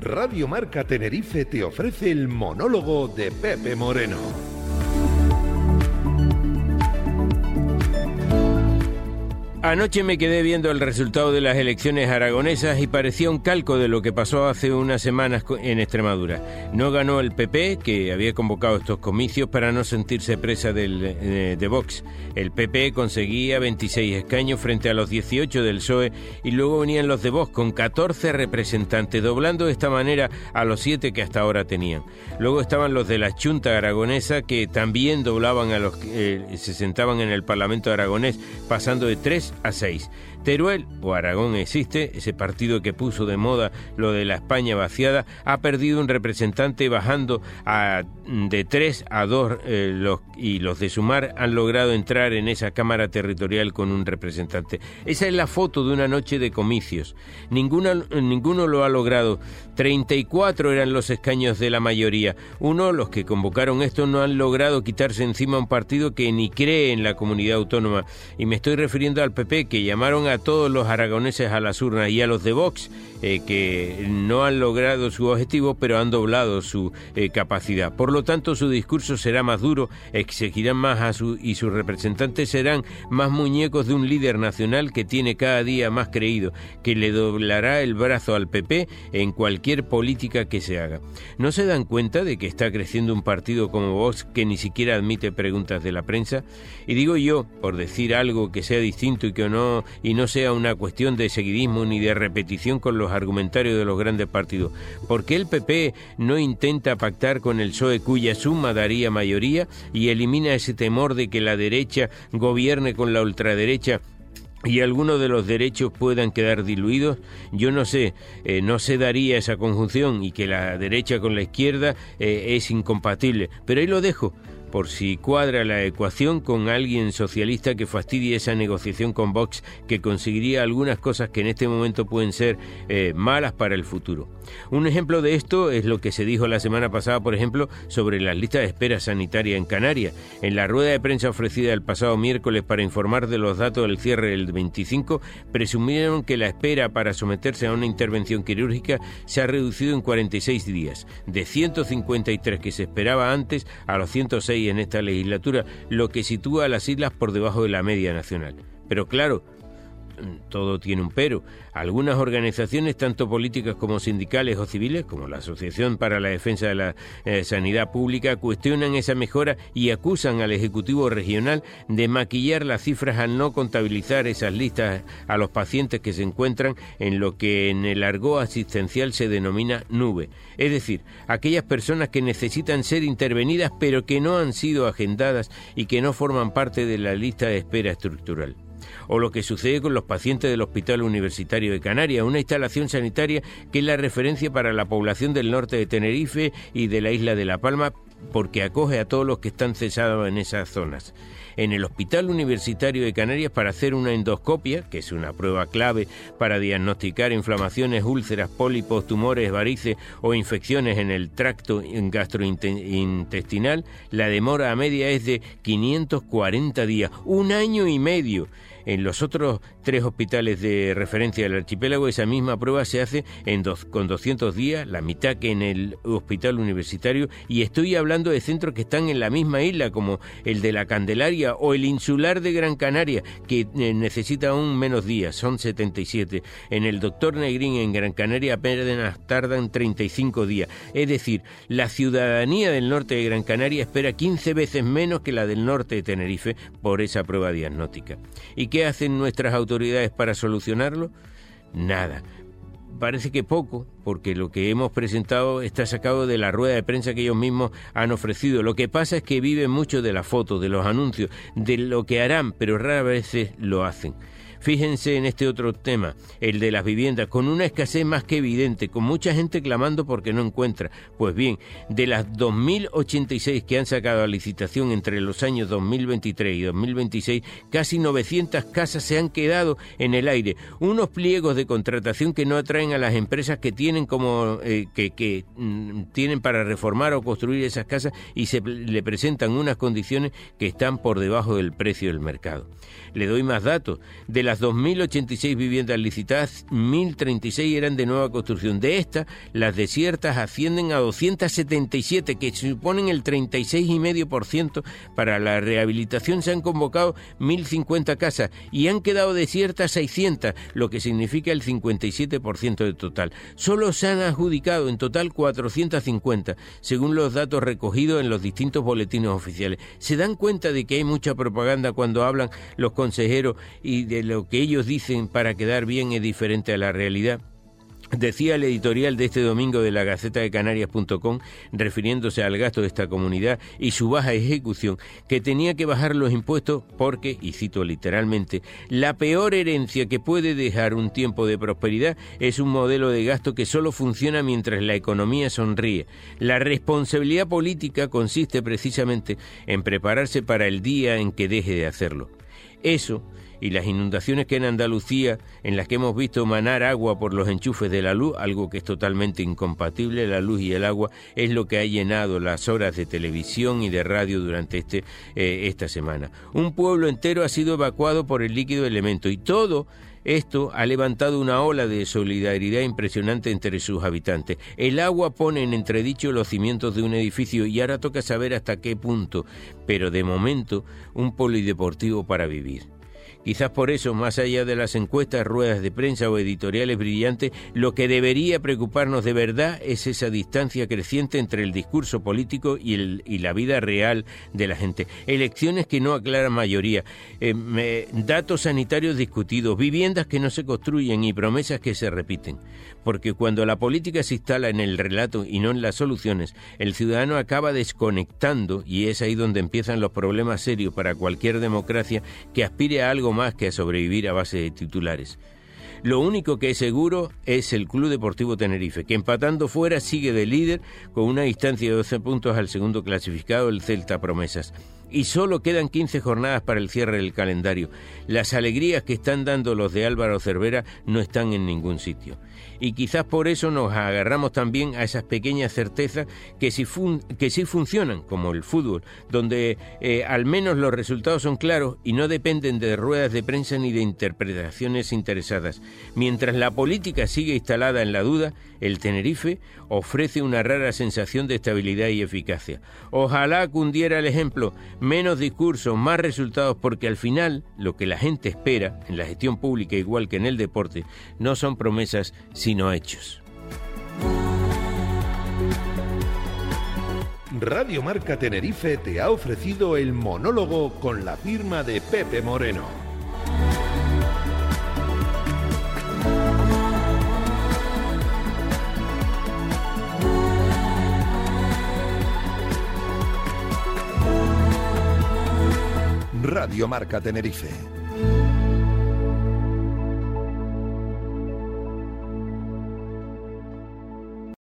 Radio Marca Tenerife te ofrece el monólogo de Pepe Moreno. Anoche me quedé viendo el resultado de las elecciones aragonesas y parecía un calco de lo que pasó hace unas semanas en Extremadura. No ganó el PP, que había convocado estos comicios para no sentirse presa de Vox. El PP conseguía 26 escaños frente a los 18 del PSOE y luego venían los de Vox con 14 representantes, doblando de esta manera a los 7 que hasta ahora tenían. Luego estaban los de la Chunta Aragonesa, que también doblaban a los que se sentaban en el Parlamento aragonés, pasando de 3 a 6. Teruel, o Aragón Existe, ese partido que puso de moda lo de la España vaciada, ha perdido un representante, bajando de 3 a 2 y los de Sumar han logrado entrar en esa Cámara Territorial con un representante. Esa es la foto de una noche de comicios. Ninguno lo ha logrado. 34 eran los escaños de la mayoría. Los que convocaron esto, no han logrado quitarse encima un partido que ni cree en la comunidad autónoma. Y me estoy refiriendo al PP, que llamaron a todos los aragoneses a las urnas, y a los de Vox, que no han logrado su objetivo, pero han doblado su capacidad. Por lo tanto, su discurso será más duro, exigirán más y sus representantes serán más muñecos de un líder nacional que tiene cada día más creído, que le doblará el brazo al PP en cualquier política que se haga. ¿No se dan cuenta de que está creciendo un partido como Vox que ni siquiera admite preguntas de la prensa? Y digo yo, por decir algo que sea distinto y no sea una cuestión de seguidismo ni de repetición con los argumentarios de los grandes partidos, ¿por qué el PP no intenta pactar con el PSOE, cuya suma daría mayoría, y elimina ese temor de que la derecha gobierne con la ultraderecha y algunos de los derechos puedan quedar diluidos? Yo no sé, no se daría esa conjunción, y que la derecha con la izquierda es incompatible, pero ahí lo dejo, por si cuadra la ecuación con alguien socialista que fastidie esa negociación con Vox, que conseguiría algunas cosas que en este momento pueden ser malas para el futuro. Un ejemplo de esto es lo que se dijo la semana pasada, por ejemplo, sobre las listas de espera sanitaria en Canarias. En la rueda de prensa ofrecida el pasado miércoles para informar de los datos del cierre del 25, presumieron que la espera para someterse a una intervención quirúrgica se ha reducido en 46 días, de 153 que se esperaba antes a los 106 en esta legislatura, lo que sitúa a las islas por debajo de la media nacional. Pero claro, todo tiene un pero. Algunas organizaciones, tanto políticas como sindicales o civiles, como la Asociación para la Defensa de la Sanidad Pública, cuestionan esa mejora y acusan al Ejecutivo Regional de maquillar las cifras al no contabilizar esas listas a los pacientes que se encuentran en lo que en el argot asistencial se denomina nube. Es decir, aquellas personas que necesitan ser intervenidas pero que no han sido agendadas y que no forman parte de la lista de espera estructural. O lo que sucede con los pacientes del Hospital Universitario de Canarias, una instalación sanitaria que es la referencia para la población del norte de Tenerife y de la isla de La Palma, porque acoge a todos los que están cesados en esas zonas. En el Hospital Universitario de Canarias, para hacer una endoscopia, que es una prueba clave para diagnosticar inflamaciones, úlceras, pólipos, tumores, varices o infecciones en el tracto gastrointestinal, la demora media es de 540 días, 1 año y medio. En los otros 3 hospitales de referencia del archipiélago, esa misma prueba se hace con 200 días, la mitad que en el hospital universitario, y estoy hablando de centros que están en la misma isla, como el de la Candelaria o el Insular de Gran Canaria, que necesita aún menos días, son 77. En el Doctor Negrín, en Gran Canaria, apenas tardan 35 días. Es decir, la ciudadanía del norte de Gran Canaria espera 15 veces menos que la del norte de Tenerife por esa prueba diagnóstica. ¿Y qué hacen nuestras autoridades para solucionarlo? Nada. Parece que poco, porque lo que hemos presentado está sacado de la rueda de prensa que ellos mismos han ofrecido. Lo que pasa es que viven mucho de las fotos, de los anuncios, de lo que harán, pero raras veces lo hacen. Fíjense en este otro tema, el de las viviendas, con una escasez más que evidente, con mucha gente clamando porque no encuentra. Pues bien, de las 2.086 que han sacado a licitación entre los años 2023 y 2026, casi 900 casas se han quedado en el aire. Unos pliegos de contratación que no atraen a las empresas que tienen tienen para reformar o construir esas casas, y le presentan unas condiciones que están por debajo del precio del mercado. Le doy más datos. De las 2.086 viviendas licitadas, 1.036 eran de nueva construcción. De estas, las desiertas ascienden a 277, que suponen el 36,5%. Para la rehabilitación se han convocado 1.050 casas y han quedado desiertas 600, lo que significa el 57% del total. Solo se han adjudicado en total 450, según los datos recogidos en los distintos boletines oficiales. ¿Se dan cuenta de que hay mucha propaganda cuando hablan los consejeros y de lo que ellos dicen para quedar bien es diferente a la realidad? Decía el editorial de este domingo de la gacetadecanarias.com, refiriéndose al gasto de esta comunidad y su baja ejecución, que tenía que bajar los impuestos porque, y cito literalmente, la peor herencia que puede dejar un tiempo de prosperidad es un modelo de gasto que solo funciona mientras la economía sonríe. La responsabilidad política consiste precisamente en prepararse para el día en que deje de hacerlo. Eso y las inundaciones que en Andalucía, en las que hemos visto manar agua por los enchufes de la luz, algo que es totalmente incompatible, la luz y el agua, es lo que ha llenado las horas de televisión y de radio durante esta semana. Un pueblo entero ha sido evacuado por el líquido elemento y todo esto ha levantado una ola de solidaridad impresionante entre sus habitantes. El agua pone en entredicho los cimientos de un edificio y ahora toca saber hasta qué punto, pero de momento un polideportivo para vivir. Quizás por eso, más allá de las encuestas, ruedas de prensa o editoriales brillantes, lo que debería preocuparnos de verdad es esa distancia creciente entre el discurso político y la vida real de la gente. Elecciones que no aclaran mayoría, datos sanitarios discutidos, viviendas que no se construyen y promesas que se repiten. Porque cuando la política se instala en el relato y no en las soluciones, el ciudadano acaba desconectando y es ahí donde empiezan los problemas serios para cualquier democracia que aspire a algo más que a sobrevivir a base de titulares. Lo único que es seguro es el Club Deportivo Tenerife, que empatando fuera sigue de líder con una distancia de 12 puntos al segundo clasificado, el Celta Promesas. Y solo quedan 15 jornadas para el cierre del calendario. Las alegrías que están dando los de Álvaro Cervera no están en ningún sitio. Y quizás por eso nos agarramos también a esas pequeñas certezas que sí funcionan, como el fútbol, donde al menos los resultados son claros y no dependen de ruedas de prensa ni de interpretaciones interesadas. Mientras la política sigue instalada en la duda, el Tenerife ofrece una rara sensación de estabilidad y eficacia. Ojalá cundiera el ejemplo, menos discursos, más resultados, porque al final lo que la gente espera en la gestión pública, igual que en el deporte, no son promesas sino hechos. Radio Marca Tenerife te ha ofrecido el monólogo con la firma de Pepe Moreno. Radio Marca Tenerife.